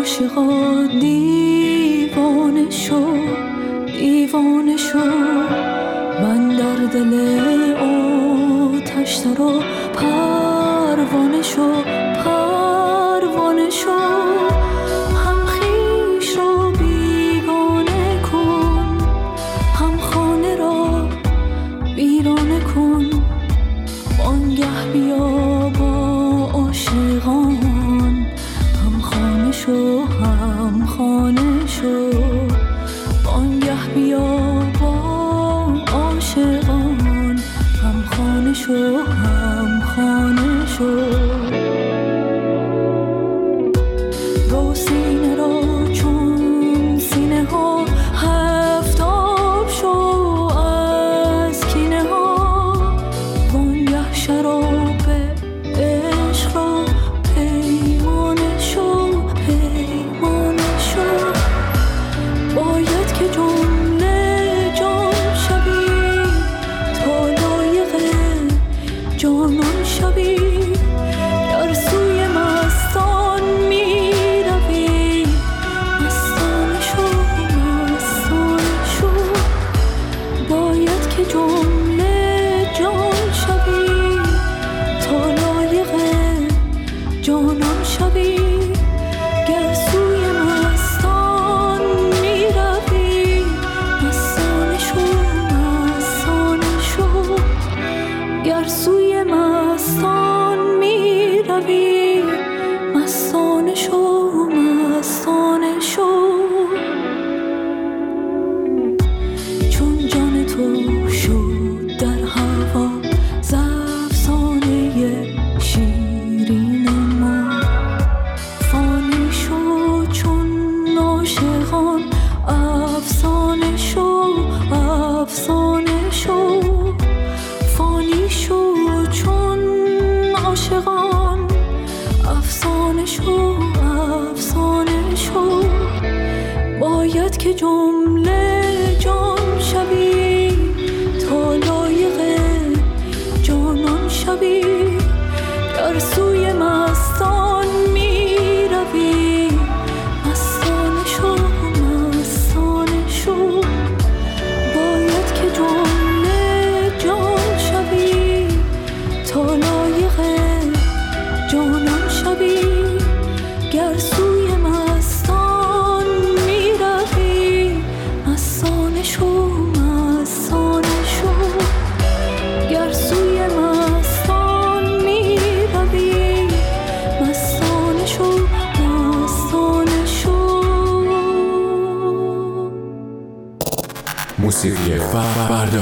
عاشقا دیوانه شو دیوانه شو من در دل آتش درا پروانه شو پروانه شو هم خویش را بیگانه کن هم خانه را ویرانه کن وانگه بیا با عاشقان هم خانه شو هم خانه شو وانگه بیا با عاشقان هم خانه شو هم خانه شو رو سینه را چون سینه ها هفتاب شو از کینه ها وانگه شراب عشق را پیمانه شو پیمانه شو باید که جمله جان شوی تا لایق جانان شوی در سوی مستان می روی مستانه شو مستانه شو باید که جمله جان شوی تا لایق جانان شوی گر سوی مستان می روی مستانه شو مستانه شو گر سوی مستان می روی مستانه شو مستانه شو چون جان تو شد در هوا ز افسانه شیرین ما فانی شو چون عاشقان افسانه شو افسانه شو فانی شو چون عاشقان افسانه شو افسانه شو باید که جمله جان شوی تا لایق جانان شوی در سوی مستان می روی مستانه شو مستانه شو باید که جمله جان شوی تا لایق جانان شوی گر سوی مستان می روی مستانه شو مستانه شو گر سوی مستان می روی مستانه شو مستانه شو موسیقی فردا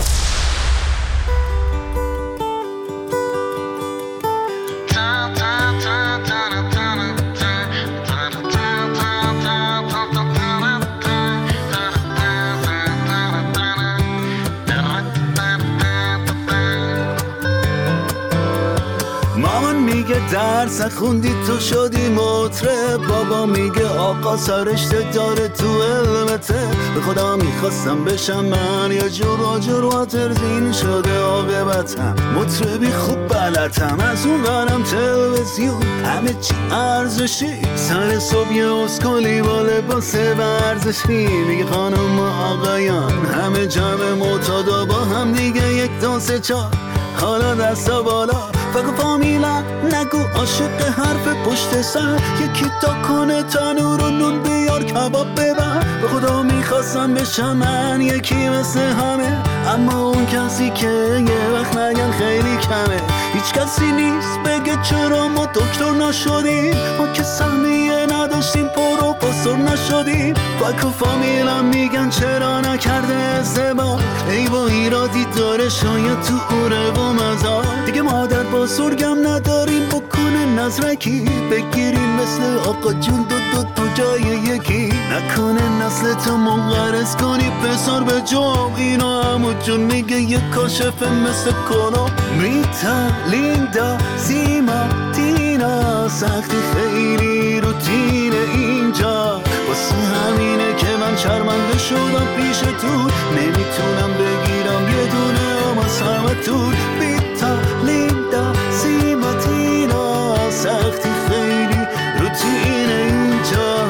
مامان میگه درس خوندی تو شدی مطرب بابا میگه آقا سرشته داره تو علمته به خدا میخواستم بشم من یه جور واترزین شده عاقبتم مطربی خوب بلدم از اون برم تلویزیون همه چی ارزشی سر صبح یه اسکولی با لباس ورزشی میگه خانم و آقایان همه جمع معتادا با هم دیگه 1 2 3 4 حالا دستا بالا فقط فامیلا نگو عاشق حرف پشت سر یکی تا کنه تنور و نون بیار کباب ببر به خدا میخواستم بشم من یکی مثل همه اما اون کسی که یه وقت نگن خیلی کمه هیچ کسی نیست بگه چرا ما دکتر نشدیم ما که سهمیه نداشتیم پروفسور نشدیم فکر و فامیلم میگن چرا نکرده ازدواج ای با ایرادی داره شاید تو اوره و مزار دیگه مادر بزرگم نداریم بکنه نظرکی بگیریم مثل آقا جون دو جای یکی نکنه نسل تو منقرض کنی پسر به جام اینا همو جون میگه یه کاشفه مثل کلو ریتا لیندا سیما تینا سختی خیلی روتین اینجا واسه همینه که من شرمنده شدم پیش تو نمیتونم بگیرم یه دونه اما سمتون ریتا لیندا سیما تینا سختی خیلی روتین اینجا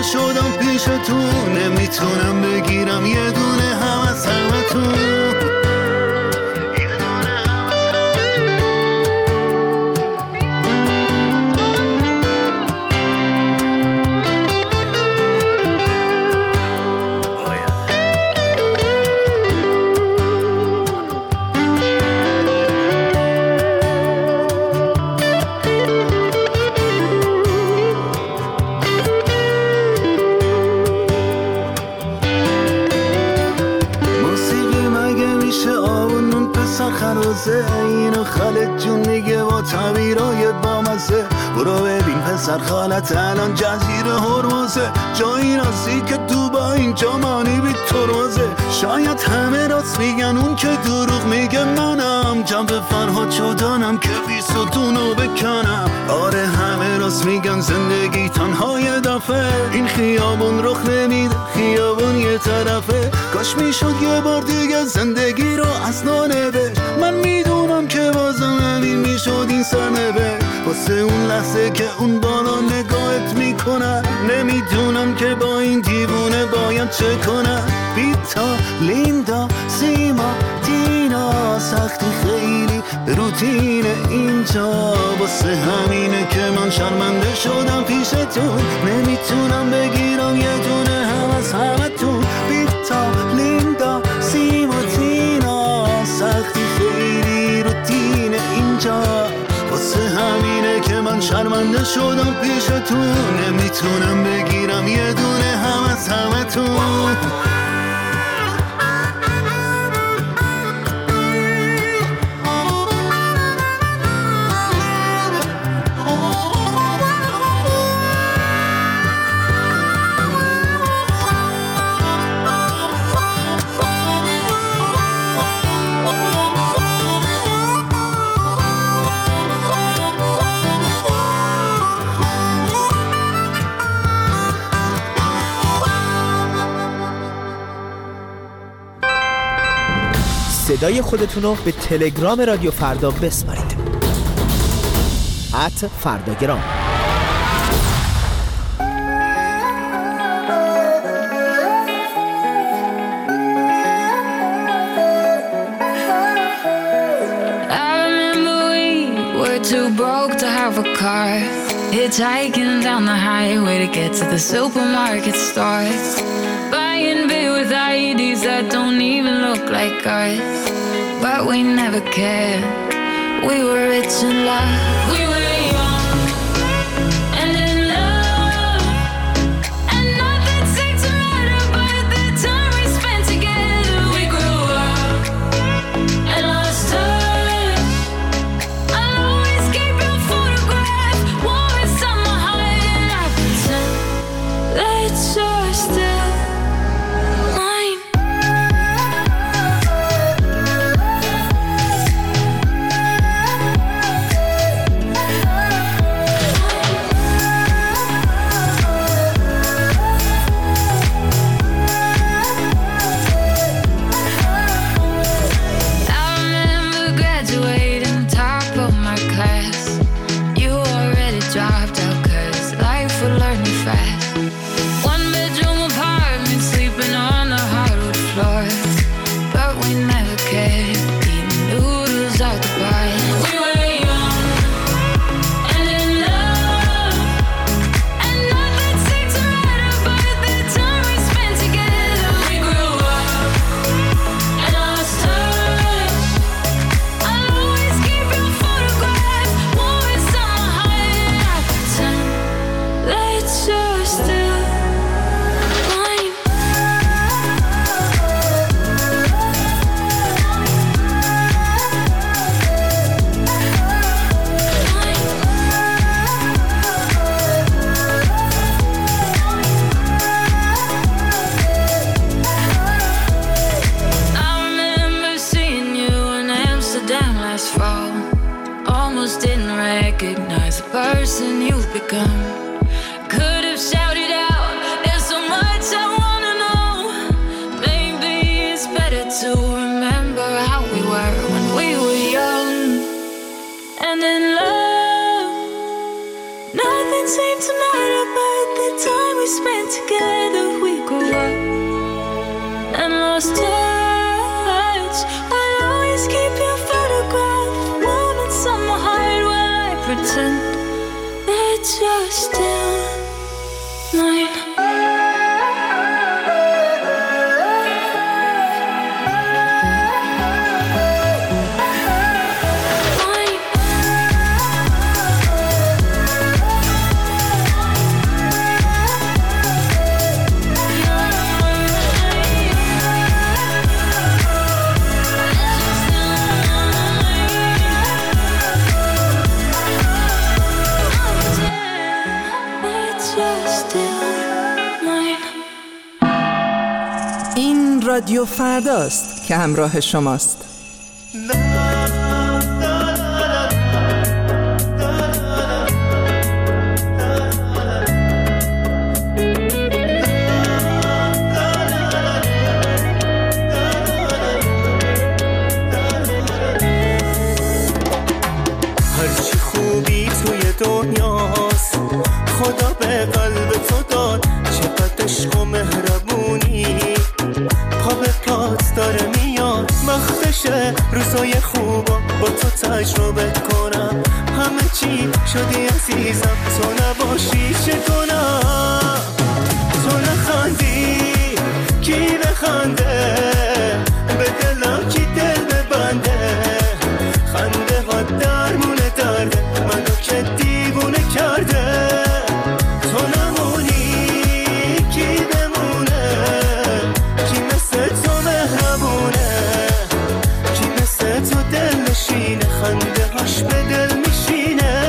شرمنده شدم پیشتون، نمیتونم بگیرم یه دونه هم از همتون. اینو خالد جون میگه با تعبیرای بامزه، برو ببین پسر خالت الان جزیره هرمزه، جایی راستی که تو با اینجا مانی بی ترمزه. شاید همه راست میگن اون که دروغ میگه منم، جنب فرهاد شدنم که بی ستونو بکنم. آره همه راست میگن زندگی تنها یه دفعه، این خیابون رخ نمیده خیابون یه طرفه. کاش میشد یه بار دیگه زندگی رو از نانوشت، من میدونم که بازم همین میشد این سرنوشت. واسه اون لحظه که اون بالا نگاهت میکنن، نمیدونم که با این دیوونه باید چه کنم. بیتا، لیندا، سیما، دینا، سختی خیلی روتین اینجا. واسه همینه که من شرمنده شدم پیشتون، نمیتونم بگیرم یه دونه هم از همتون. بیتا، لیندا، سیما، دینا، سختی خیلی روتین اینجا. واسه همینه که من شرمنده شدم پیشتون، نمیتونم بگیرم یه دونه هم از همتون. صدای خودتون رو به تلگرام رادیو فردا بسپارید. @فرداگرام. Too broke to have a car, hitchhiking down the highway to get to the supermarket stores, buying beer with IDs that don't even look like ours. But we never cared. We were rich in love. We were young and in love, and nothing seemed to matter but the time we spent together. We grew up and lost touch. I'll always keep your photograph warm inside my heart, and I pretend that you're still mine. I remember graduating top of my class. You already dropped out 'cause life would learn you fast. One bedroom apartment, sleeping on the hardwood floor, but we never cared. Eating noodles out the bar. We were young and in love, and nothing seemed to matter but the time we spent together. We grew up and lost touch. I'll always keep your photograph warm inside my heart, and I pretend that you're still mine. I remember seeing you in Amsterdam last fall. Almost didn't recognize the person you've become. Could have shouted out, there's so much I wanna know. Maybe it's better to remember how we were when we were young and in love. Nothing seemed to matter but the time we spent together we grew up and lost touch. I'll always keep your photograph moments on my heart while I pretend that you're still mine. این رادیو فرداست که همراه شماست. هرچی خوبی توی دنیاست خدا به قلب تو داد، چقدر عشق و مهربونی پا به پات داره میاد. وقتشه روزای خوبا با تو تجربه کنم، همه چی شدی عزیزم تو نباشی چه کنم. تو نخندی کی بخنده، به دلم کی دل ببنده، خنده ها درمونه درده منو که دیوونه کرده. تو نمونی کی بمونه، کی مثل تو مهربونه، کی مثل تو دل نشینه، خنده هاش به دل میشینه.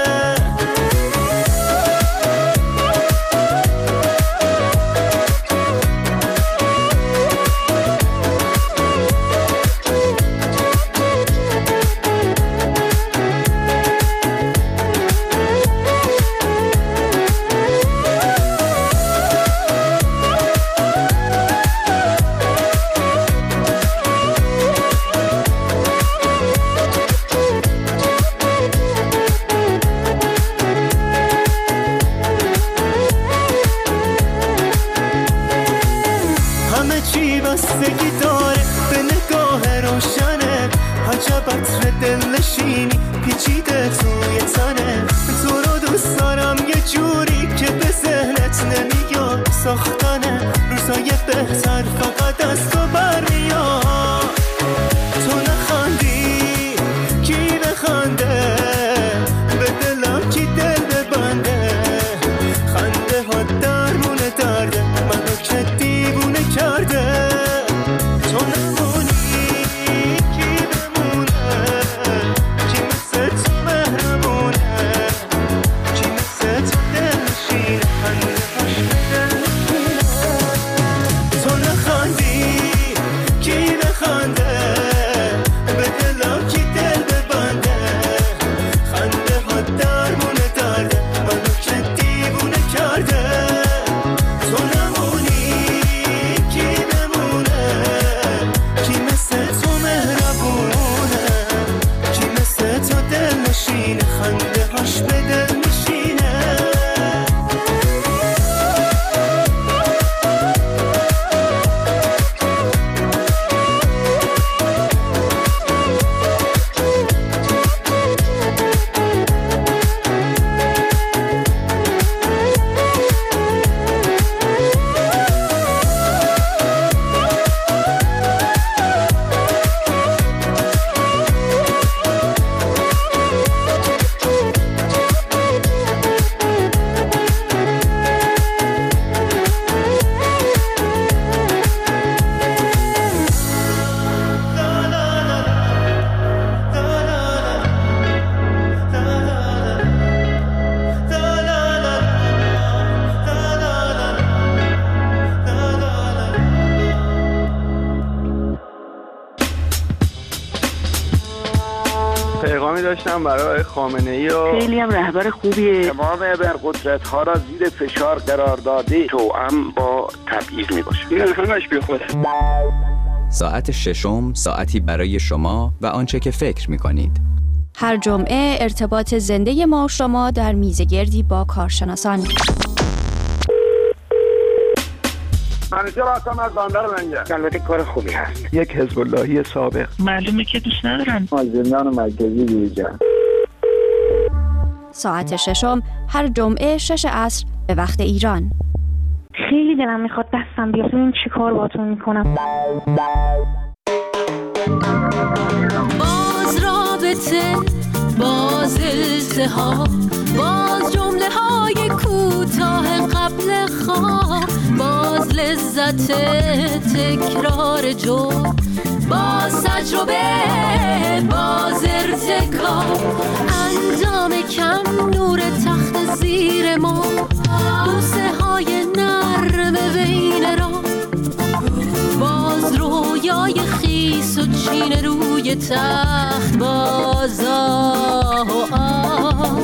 همه چی بستگی داره به نگاه روشنه، عجب عطر دلنشینی پیچیده توی تنه. تو رو دوست دارم یه جوری که به ذهنت نمیاد، ساختن روزای بهتر فقط از تو برمیاد. تو نخندی کی بخنده، به دلم کی دل ببنده، خنده ها درمونه درده منو که دیوونه کرده. تو نمونی کی بمونه، کی مثل تو مهربونه، کی مثل تو دل نشینه، خنده هاش به دل نشینه. تو نخندی کی بخنده، به دلم کی دل ببنده، خنده ها درمونه درده منو که دیوونه کرده. تو نمونی کی بمونه، کی مثل تو مهربونه، کی مثل تو دل نشینه، خنده هاش به دل میشینه. پیغامی داشتم برای خامنه‌ای و خیلی هم رهبر خوبیه. تمام ابرقدرت‌ها را زیر فشار قرار داده، توأم با تبعیض میباشه. این همش بیخوده. ساعت ششم، ساعتی برای شما و آنچه که فکر می‌کنید. هر جمعه ارتباط زنده ما و شما در میزگردی با کارشناسان. همیشه راستم از بندر لنگه. البته کار خوبی هست. یک حزب اللهی سابق. معلومه که دوست ندارن. از زندان مرکزی بیرون. ساعت ششم هر جمعه 6 عصر به وقت ایران. خیلی دلم میخواد دستم بیاد ببین چی کار باهاتون میکنم. باز رابطه، باز التهاب، باز جمله های کوتاه قبل خواب، باز لذت تکرار جمله، باز تجربه، باز ارتکاب، انجام کم، نور تخت زیر ما، بوسه های نرم بین را، باز رویای خیس و چین روی تخت، باز آه و آه،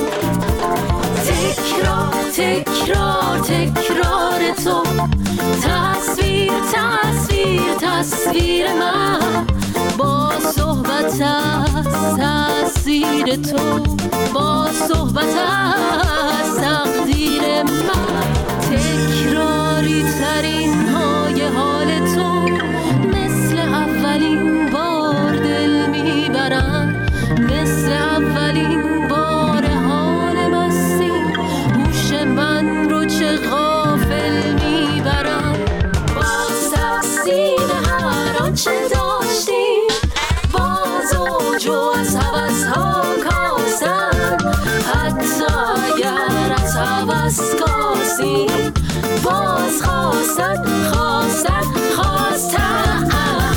تکرار تکرار تکرار تو، تصویر تصویر تصویر من، با صحبت از تأثیر تو، با صحبت از تقدیر من، تکراری ترین های حال تو، مثل اولین بار دل میبرم، مثل اولین بار حال مستی، هوش من رو چه غافل میبرم، باز تقسیم هر آنچه داشتیم، باز اوج و از حوضها کاسن، حتی اگر از حوض کاسیم، باز خواستن خواستن خواستن،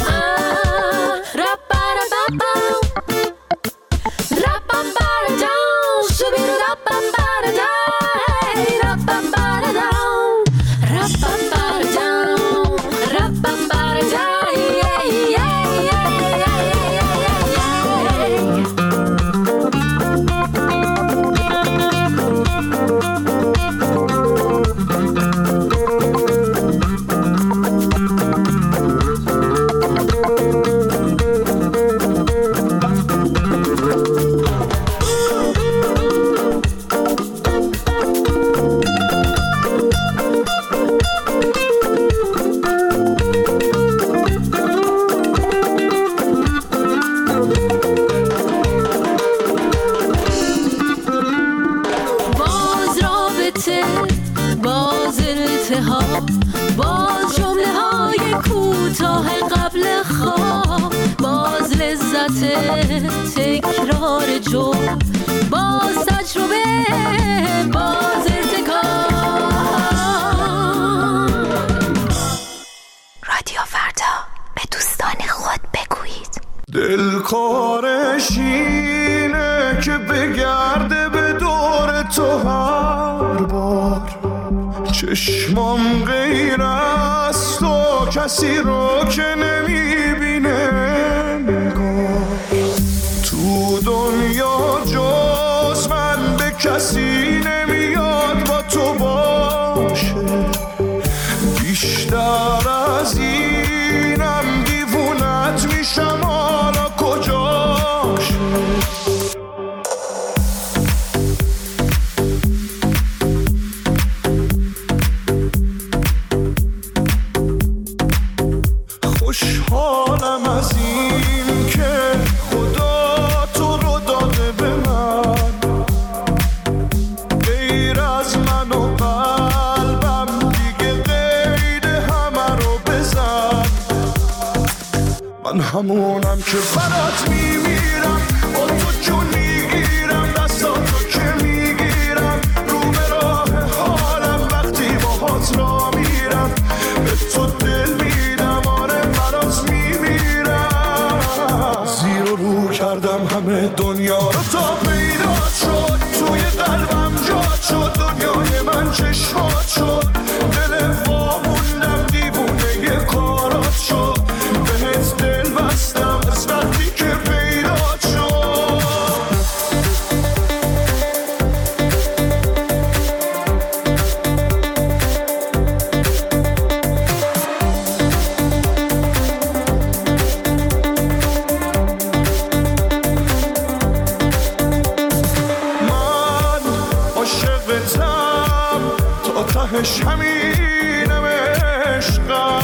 باز التهاب، باز جمله های کوتاه قبل خواب، باز لذت تکرار جمله، باز تجربه، باز ارتکاب. رادیو فردا، به دوستان خود بگویید دلکارش اینه که بگرده به دور تو هر بار، چشمام غیر از تو کسی رو که نمیبینه نگاه، تو دنیا جز من به کسی نمیاد با تو باشه، بیشتر از اینم دیوونت میشم، حالا کجاشه. خوشحالم از این که خدا تو رو داده به من، غیر از من و قلبم دیگه قید همه رو بزن، من همونم که برات میمیرم، با تو جون میگیرم، دستاتو که میگیرم، رو به راه حالم وقتی باهات را میرم، به تو دل میدم، آره برات میمیرم، زیر و رو کردم همه دنیا رو تا پیدا شد، توی قلبم جاد شد، دنیای من چشمات شد، دل واموندم دیوونه کارات شد، بهت دل بستم از وقتی که پیدا شد. من عاشقتم تا تهش همینم عشقم،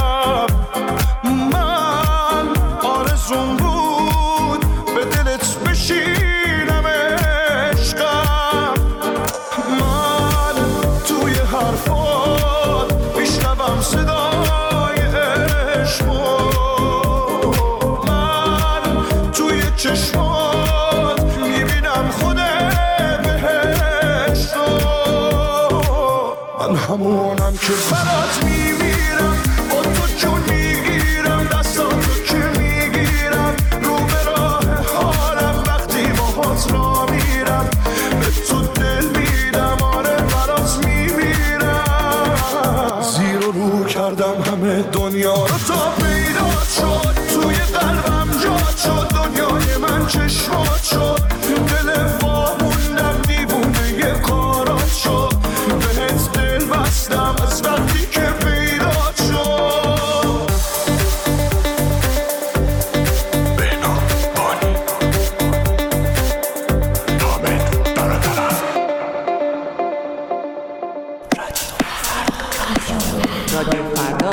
همونم که برات میمیرم، با تو جون میگیرم، دستاتو که میگیرم، رو به راه حالم وقتی باهات را میرم، به تو دل میدم، آره برات میمیرم. زیر و رو کردم همه دنیا رو تا پیدا شد، توی قلبم جات شد، دنیای من چشمات شد، دل واموندم دیوونه یه کارات شد، بهت دل بستم از وقتی که پیدا شد. بهنام بانی حامد برادرم. رادیو فردا.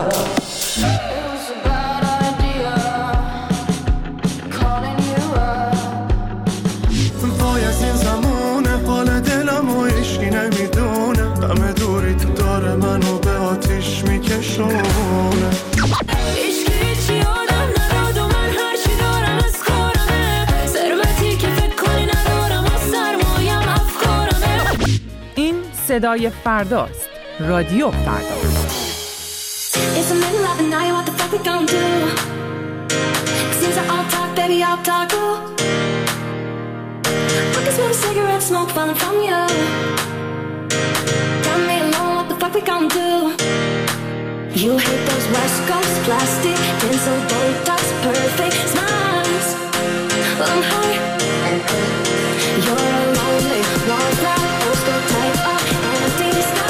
وای از این زمونه، حال دلم و عشقی نمیدونه، دم دوری تو داره منو به آتیش میکشونه. هیچی آدم نداد و من هرچی دارم از کارمه، ثروتی که فکر کنی ندارم و سرمایم افکارمه. این صدای فرداست. رادیو فردا. It's the middle of the night, what the fuck we gon' do? Seems like I'll talk, baby, I'll talk too. I can smell the cigarette smoke falling from you. Got me alone, what the fuck we gon' do? You hate those West Coast plastic, pencil, Botox, perfect smiles. Well, I'm high. You're a lonely, one cloud, old school type of empty sky.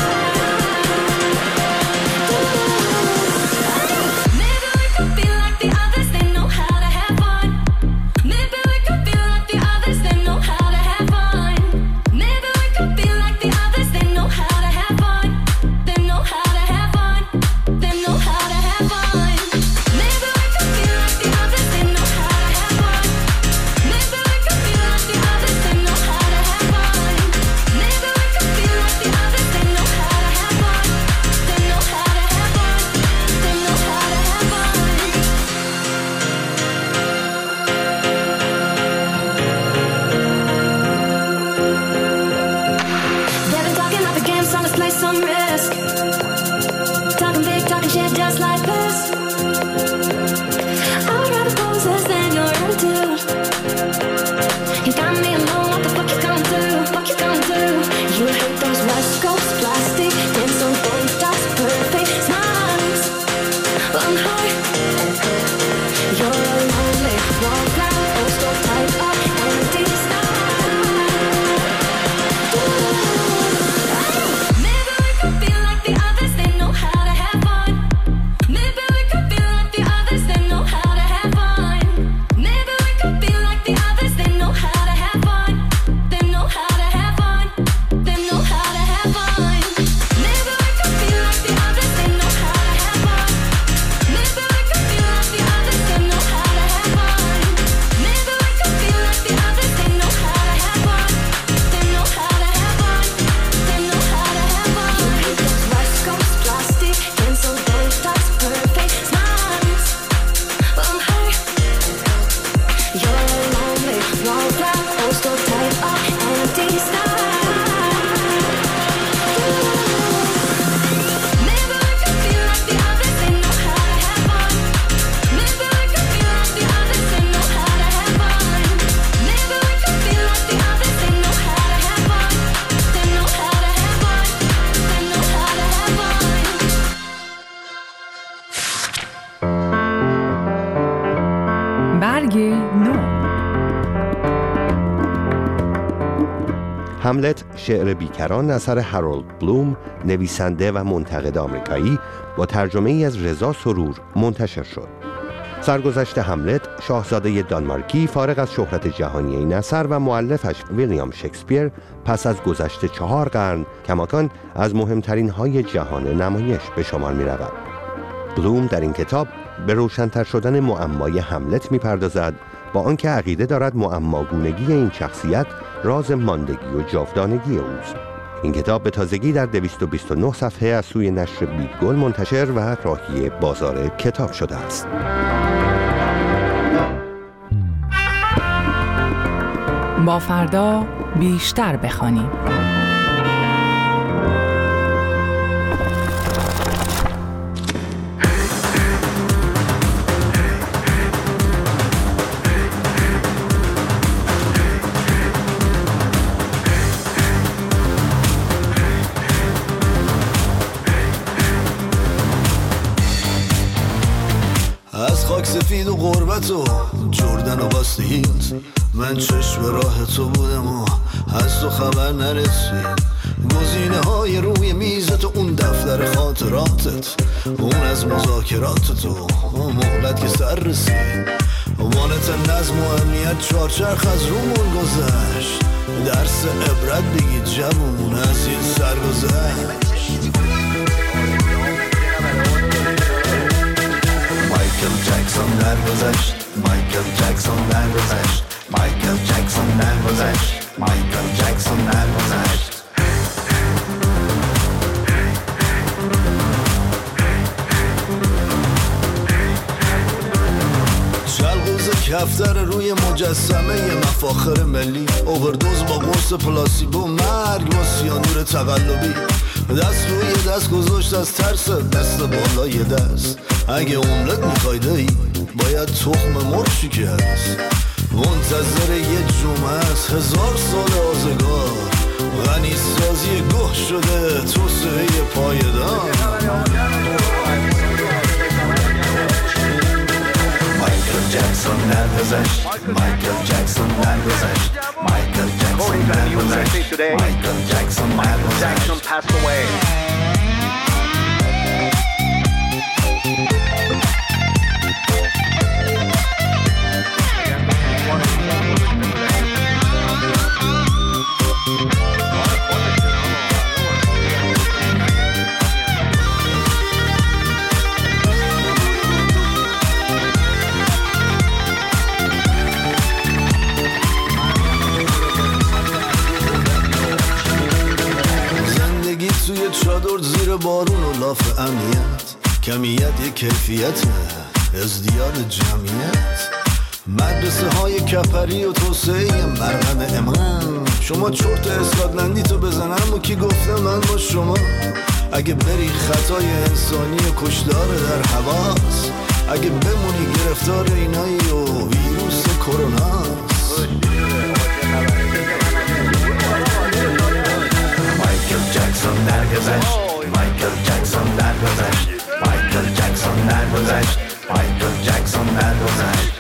Maybe we could be like the others, they know how to have fun. Maybe we could be like the others, they know how to have fun. Maybe we could be like the others, they know how to have fun. They know how to have fun. They know how to have fun. Maybe we could be like the others, they know how to have fun. Maybe we could be like the others, they know how to have fun. Maybe we could be like the others, they know how to have fun. They know how to have fun. They know how to have fun. They've been talking up the game, so let's play some risk. Talking big, talking shit just like this. I would rather poses than your attitude. You got me alone, what the fuck you gonna do? Fuck you gonna do? You hate those West Coast plastic, pencil, Botox, perfect smiles. Well, I'm high. You're a lonely, one cloud, old school type of empty style. Maybe we could be like the others, they know how to have fun. Maybe we could be like the others, they know how to have fun. Maybe we could be like the others, they know how to have fun. They know how to have fun. They know how to have fun. Maybe we could be like the others, they know how to have fun. Maybe we could be like the others, they know how to have fun. Maybe we could be like the others, they know how to have fun. They know how to have fun. They know how to have fun. You hate those West Coast plastic, pencil, Botox, perfect smiles. Well, I'm high. You're a lonely, one cloud, old school type of empty style. Maybe we could be like the others, they know how to have fun. Maybe we could be like the others, they know how to have fun. Maybe we could be like the others, they know how to have fun. They know how to have fun. They know how to have fun. برگ نو. هملت شعر بیکران اثر هارولد بلوم، نویسنده و منتقد آمریکایی، با ترجمه ای از رضا سرور منتشر شد. سرگذشت هملت، شاهزاده دانمارکی فارغ از شهرت جهانی این اثر و مؤلفش ویلیام شکسپیر پس از گذشت 4 قرن کماکان از مهمترین های جهان نمایش به شمار می رود. بلوم در این کتاب به روشن‌تر شدن معمای هملت می‌پردازد، با آنکه عقیده دارد معماگونگی این شخصیت راز ماندگی و جاودانگی اوست. این کتاب به تازگی در 229 صفحه از سوی نشر بیدگل منتشر و راهی بازار کتاب شده است. با فردا بیشتر بخوانیم. سفید و غربت و جردن و باستی هیلز. من چشم راه تو بودم و از تو خبر نرسید. گزینه های روی میزت و اون دفتر خاطراتت، اون از مذاکرات تو مهلت که سر رسید. وانت نظم و امنیت چارچرخ از رومون گذشت. درس عبرت بگید جوون از این سرگذشت. مایکل جکسون درگذشت، مایکل جکسون درگذشت، مایکل جکسون درگذشت، مایکل جکسون درگذشت. کفتر روی مجسمه مفاخر ملی، اووردوز با قرص پلاسیبو، مرگ با سیانور تقلبی. دست روی دست گذاشت از ترس، دست بالای دست. اگه املت میخوای دایی باید تخم مرغ شکست. منتظر یه جمعه است 1000 سال آزگار، غنی سازی گوه شده توسعه پایدار. مایکل جکسون درگذشت، مایکل جکسون درگذشت، مایکل جکسون درگذشت، مایکل جکسون درگذشت. چادر زیر بارون و لاف امنیت، کمیت یک کیفیت ازدیاد جمعیت. مدرسه های کپری و توسعه مرمن امان. شما چرت اسکاتلندی تو بزنم و کی گفته من با شما. اگه بری خطای انسانی و کشدار در حواس، اگه بمونی گرفتار اینایی و ویروس کروناست. مایکل جکسون درگذشت، مایکل جکسون درگذشت، مایکل جکسون درگذشت، مایکل جکسون درگذشت.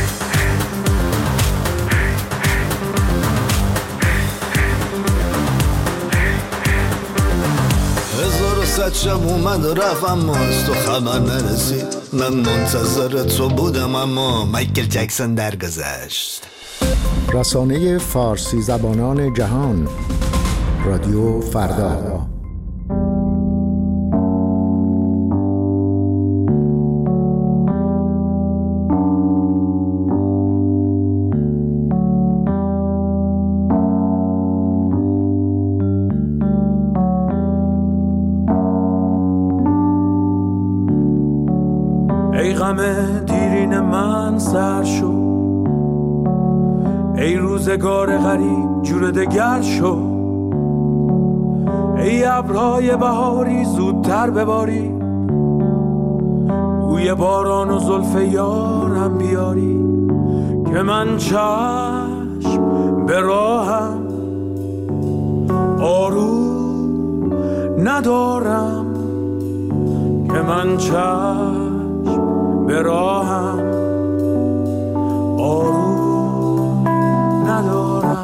شب اومد و رفت اما از تو خبر نرسید. من منتظر تو بودم اما مایکل جکسون درگذشت. رسانه فارسی زبانان جهان، رادیو فردا. ای غم دیرین من سر شو، ای روزگار غریب جور دگر شو، ای ابرهای بهاری زودتر بباری، بوی باران و زلف یارم بیاری، که من چشم به راهم آروم ندارم، که من چشم به راهم آروم ندارم.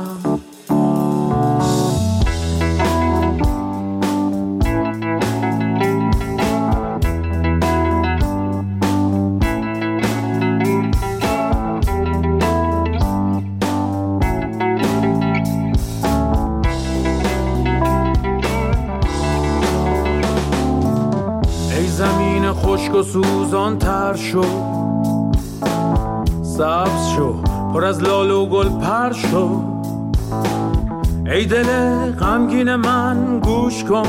ای زمین خشک و سوزان تر شو، سبز شو پر از لاله و گل پر شو، ای دل غمگین من گوش کن،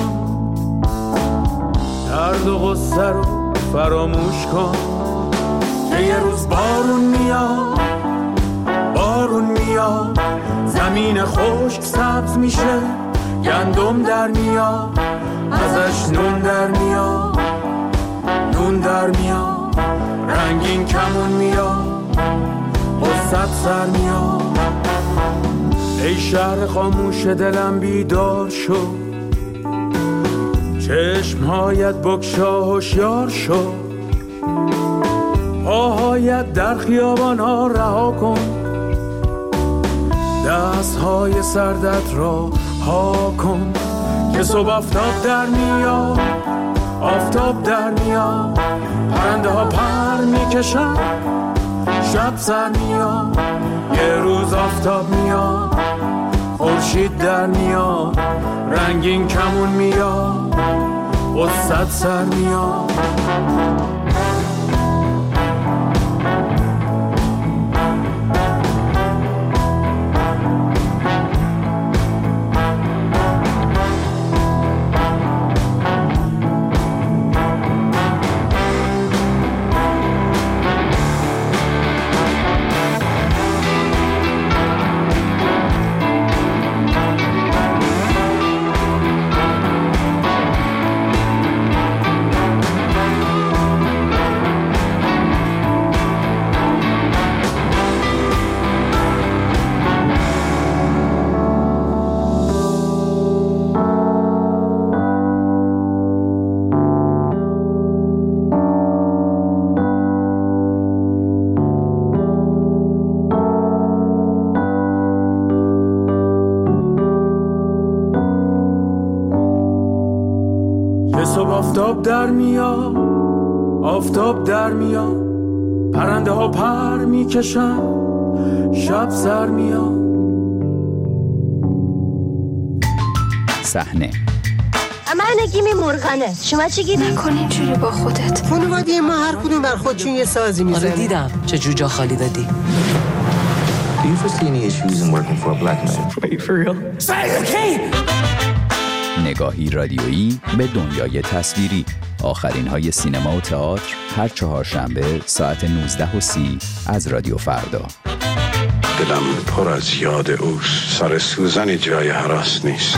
درد و غصه رو فراموش کن، که یه روز بارون میاد، بارون میاد، زمین خشک سبز میشه، گندم در میاد، ازش نون در میاد، نون در میاد، رنگین کمون میاد، قصت سر میاد. ای شهر خاموش دلم بیدار شو، چشمهایت بگشا هوشیار شو، پاهایت در خیابان ها رها کن، دست های سردت را ها کن که صبح آفتاب در میاد، آفتاب در میاد، پرنده ها پر میکشن، شب سر میاد، یه روز آفتاب میاد، خورشید در میاد، رنگین کمون میاد، قصت سر میاد. آفتاب در میاد، آفتاب در میاد، پرنده ها پر میکشن، شب سر میاد. صحنه من نگیم مرغنه، شما چی گیری؟ نکن اینجوری با خودت. خانواده ما هر کدوم بر خودشون یه سازی میزنه. آره دیدم چه جوجا خالی دادی. Do you foresee any issues in working for a black man? Wait, for real? Say okay! نگاهی رادیویی به دنیای تصویری. آخرین های سینما و تئاتر هر چهارشنبه ساعت 19:30 از رادیو فردا. دلم پر از یاد اوست، سر سوزن جای هراس نیست.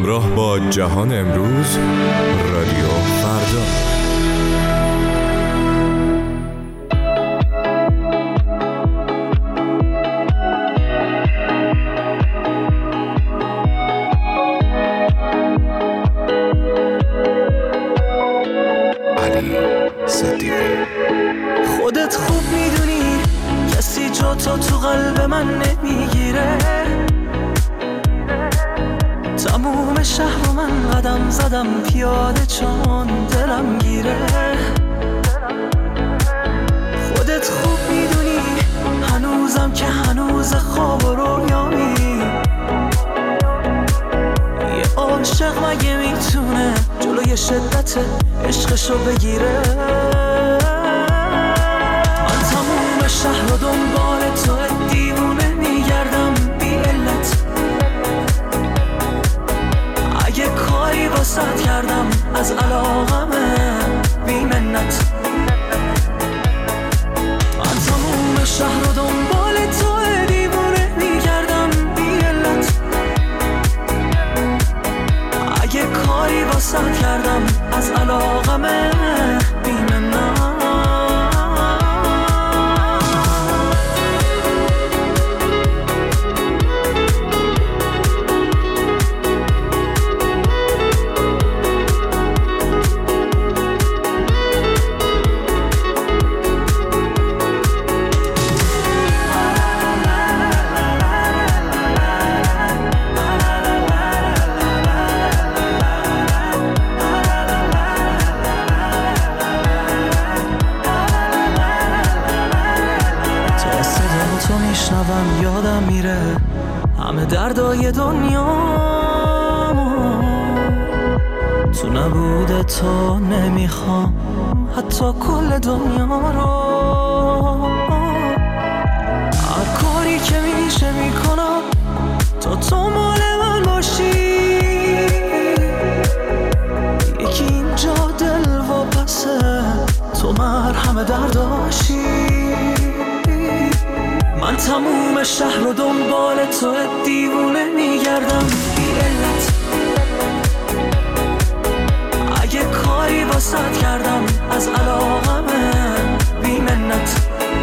همراه با جهان امروز، رادیو فردا. خودت خوب میدونی کسی جا تو قلب من نمیگیره. تموم شهر و من قدم زدم پیاده چون دلم گیره. خودت خوب میدونی هنوزم که هنوز خواب و رویایی. یه عاشق مگه میتونه جلوی شدت عشقشو بگیره؟ من تموم شهر و دنبال تو دیوونه میگردم بی علت. اگه کاری واسط کردم از علاقمه بی منت. من تموم شهر و دنبال تو دیوونه میگردم بی علت. اگه کاری واسط کردم از علاقمه بی منت. یادم میره همه دردای دنیامو. تو نبود تو نمیخوام حتی کل دنیا رو. هر کاری که میشه میکنم تو مال من باشی. یکی اینجا دل و پسه تو مرهم درداشی. من تموم شهر و دنبال تو دیوونه میگردم بی علت. اگه کاری واسط کردم از علاقمه بی منت.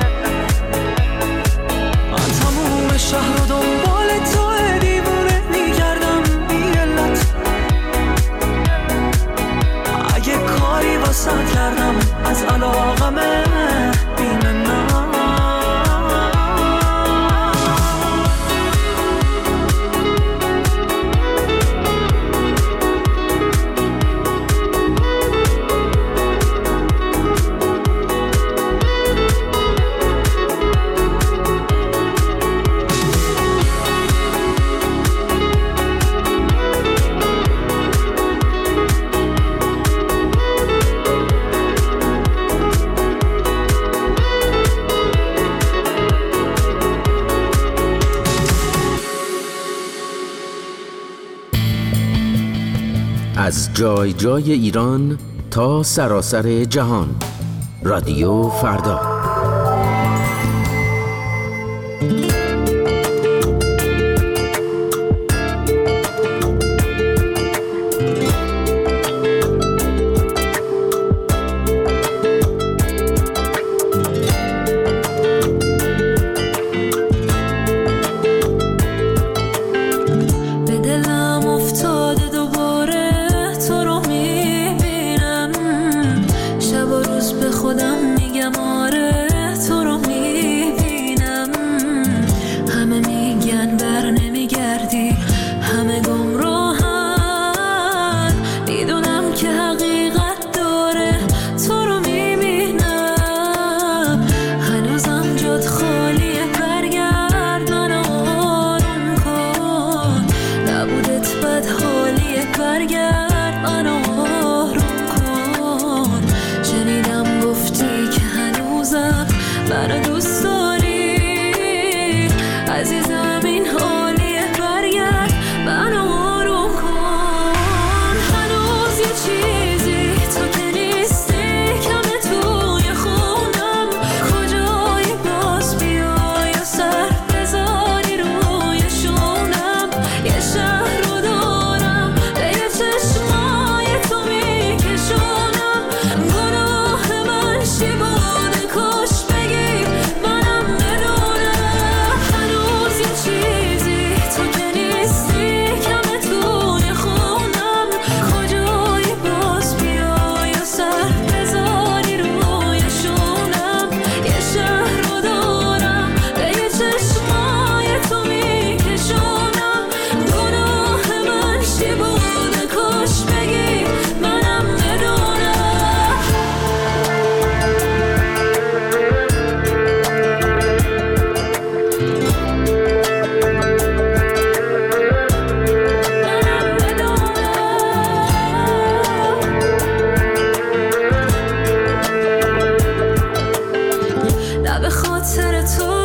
من تموم شهر و دنبال تو دیوونه میگردم بی علت. اگه کاری واسط کردم از علاقمه بی منت. از جای جای ایران تا سراسر جهان، رادیو فردا. خودم میگم آره سر تو